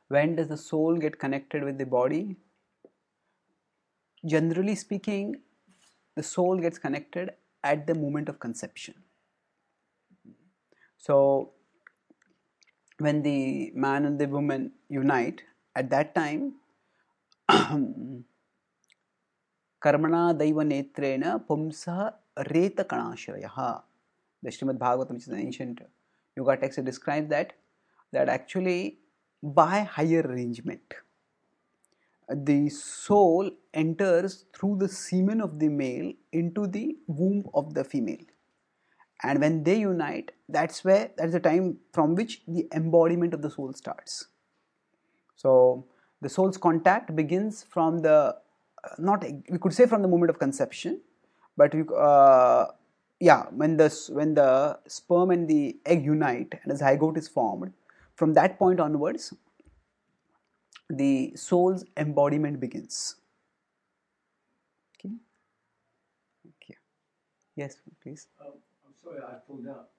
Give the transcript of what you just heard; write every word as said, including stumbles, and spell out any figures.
When does the soul get connected with the body? Generally speaking, the soul gets connected at the moment of conception. So when the man and the woman unite, at that time, karmana daiva netrena pumsa reta kanashrayaha. The Srimad Bhagavatam, which is an ancient yoga text, describes that that actually by higher arrangement, the soul enters through the semen of the male into the womb of the female, and when they unite, that's where that's the time from which the embodiment of the soul starts. So the soul's contact begins from the uh, not we could say from the moment of conception, but we, uh, yeah, when the when the sperm and the egg unite and a zygote is formed, from that point onwards, the soul's embodiment begins. Okay. Okay. Yes, please. Um, I'm sorry, I pulled out.